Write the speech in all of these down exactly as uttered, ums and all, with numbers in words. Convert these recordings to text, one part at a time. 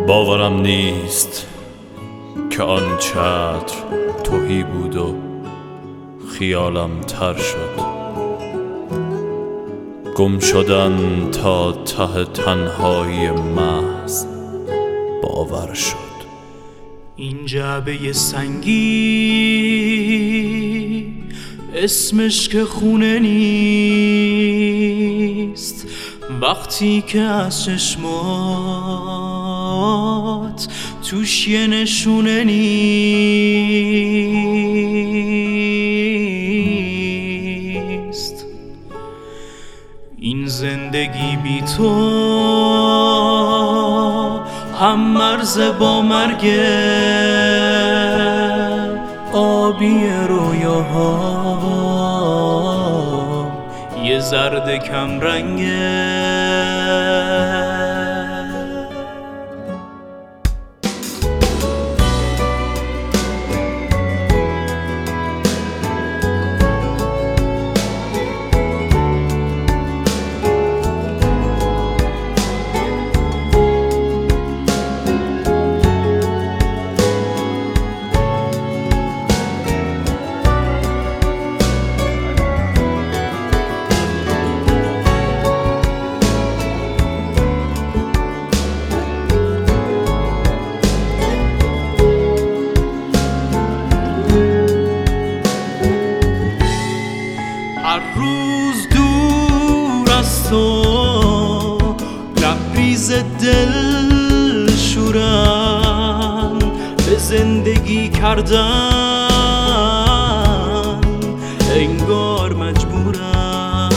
باورم نیست که آن چتر تهی بود و خیالم تر شد. گم شدن تا ته تنهایی محض باور شد. این جعبه سنگی اسمش که خونه نیست، وقتی که از چشمات توش یه نشونه نیست. این زندگی بی تو هم مرز با مرگه، آبی رویاها یه زرد کم رنگه. هر روز دور از تو لبریز دل شورن به زندگی کردن، انگار مجبورن.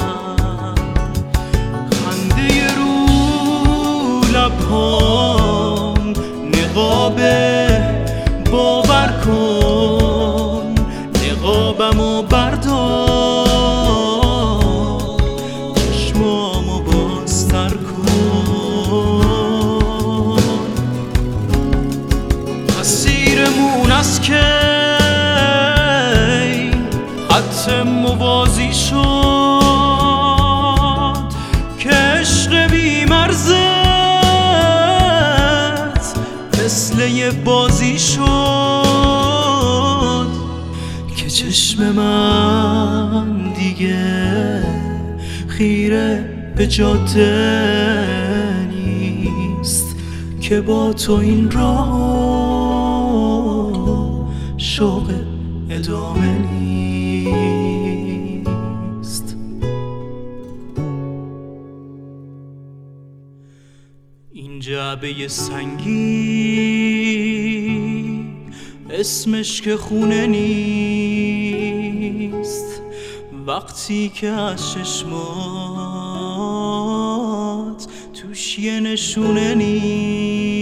خنده رو لبهام نقابه، باور کن نقابمو بردار، مسیرمون از کی خط موازی شد که عشق بی مرزت مثل یه بازی شد که چشم من دیگه خیره به جاده نیست، که با تو این راه شوق ادامه نیست. این جعبه سنگی اسمش که خونه نیست، وقتی که از چشمات توش یه نشونه نیست.